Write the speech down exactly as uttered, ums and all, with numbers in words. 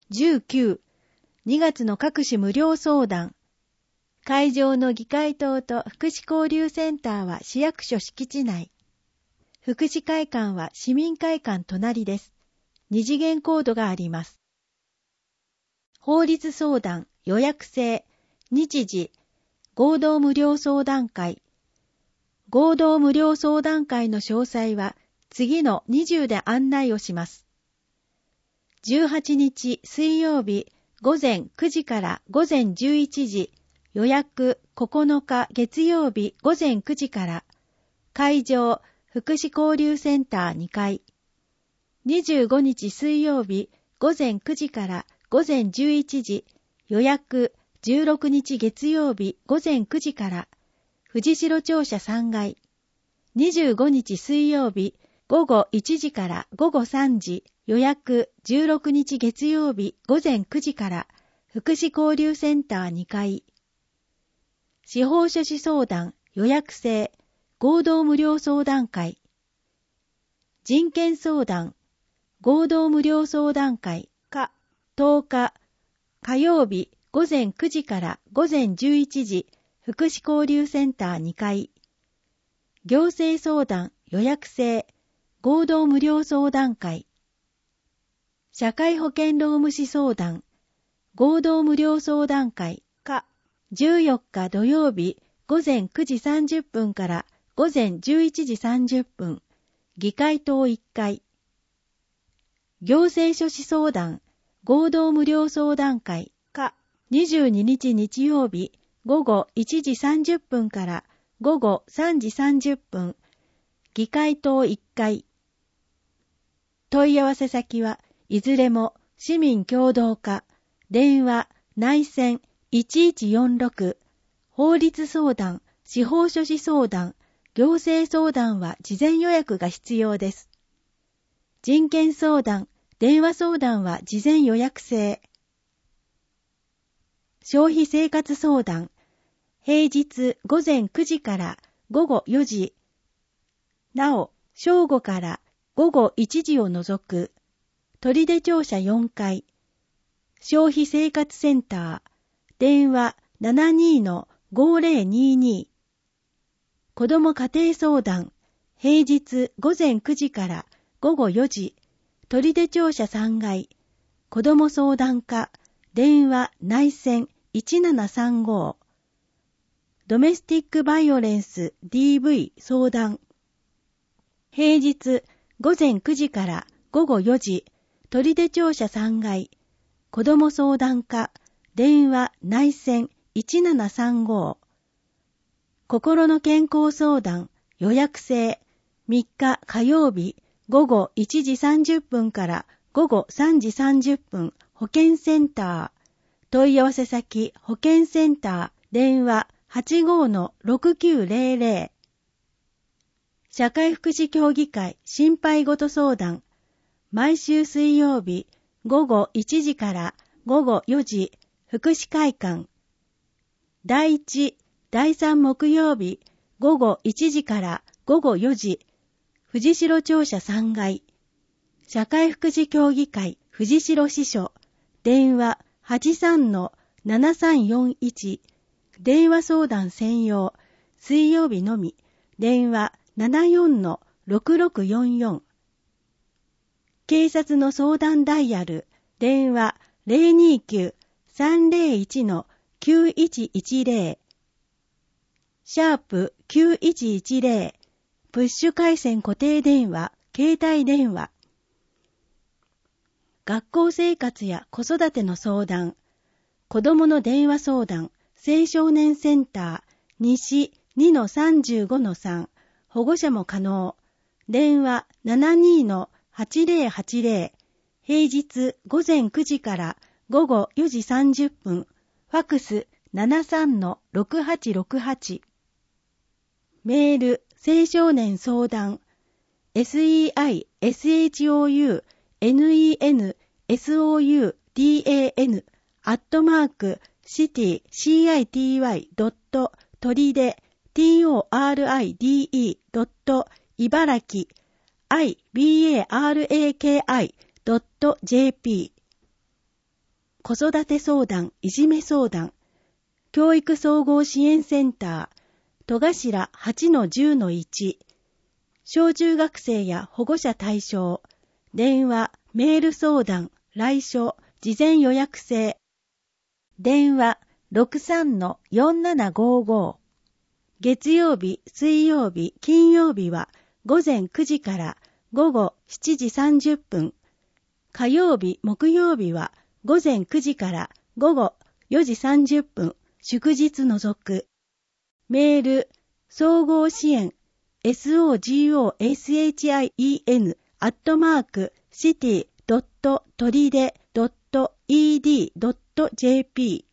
じゅうきゅう、にがつの各種無料相談。会場の議会棟と福祉交流センターは市役所敷地内。福祉会館は市民会館隣です。二次元コードがあります。法律相談、予約制、日時、合同無料相談会。合同無料相談会の詳細は次のにじゅうで案内をします。じゅうはちにち水曜日午前くじから午前じゅういちじ、予約ここのか月曜日午前くじから、会場福祉交流センターにかい。にじゅうごにち水曜日午前くじから午前じゅういちじ、予約じゅうろくにち月曜日午前くじから、藤代庁舎さんがい。にじゅうごにち水曜日午後いちじから午後さんじ、予約じゅうろくにち月曜日午前くじから、福祉交流センターにかい。司法書士相談、予約制、合同無料相談会。人権相談、合同無料相談会か、とおか、火曜日午前くじから午前じゅういちじ、福祉交流センターにかい。行政相談、予約制、合同無料相談会。社会保険労務士相談、合同無料相談会か、じゅうよっか土曜日午前くじさんじゅっぷんから午前じゅういちじさんじゅっぷん、議会棟いっかい。行政書士相談、合同無料相談会か、にじゅうににち日曜日午後いちじさんじゅっぷんから午後さんじさんじゅっぷん、議会棟いっかい。問い合わせ先はいずれも市民共同課、電話、内線いちいちよんろく、法律相談、司法書士相談、行政相談は事前予約が必要です。人権相談、電話相談は事前予約制。消費生活相談、平日午前くじから午後よじ、なお、正午から午後いちじを除く、取手庁舎よんかい、消費生活センター、電話 ななにのごーぜろにーにー、子ども家庭相談、平日午前くじから午後よじ、取手庁舎さんがい、子ども相談課、電話内線いちななさんご、ドメスティックバイオレンス ディーブイ 相談、平日午前くじから午後よじ、取手庁舎さんがい、子ども相談課、電話内線いちななさんご、心の健康相談、予約制、みっか火曜日、午後いちじさんじゅっぷんから午後さんじさんじゅっぷん、保健センター、問い合わせ先、保健センター、電話 はちごのろくきゅうぜろぜろ、社会福祉協議会心配ごと相談、毎週水曜日午後いちじから午後よじ、福祉会館。だいいち、だいさん木曜日午後いちじから午後よじ、藤代庁舎さんがい。社会福祉協議会藤代支所。電話 はちさんのななさんよんいち。電話相談専用。水曜日のみ。電話 ななよんのろくろくよんよん。警察の相談ダイヤル。電話 ゼロにきゅうさんゼロいちのきゅういちいちゼロ。シャープきゅういちいちゼロ。プッシュ回線固定電話、携帯電話。学校生活や子育ての相談。子どもの電話相談、青少年センター、西 にのさんじゅうごのさん。保護者も可能。電話 ななにのはちゼロはちゼロ。平日午前くじから午後よじさんじゅっぷん。ファクス ななさんのろくはちろくはち。メール、青少年相談、セイソウネンソウダン、アットマーク、シティ、シーアイティーワイ、ドット、トリデ、トリデ、ドット、茨城、イバラキ、ドット、ジェーピー。 子育て相談、いじめ相談、教育総合支援センター、戸頭 はちのじゅうのいち、小中学生や保護者対象、電話、メール相談、来所、事前予約制、電話 ろくさんのよんななごご、月曜日、水曜日、金曜日は午前くじから午後しちじさんじゅっぷん、火曜日、木曜日は午前くじから午後よじさんじゅっぷん、祝日除く。メール、総合支援、ソゴシン、アットマーク、シティドットトリデドットイーディードットジェーピー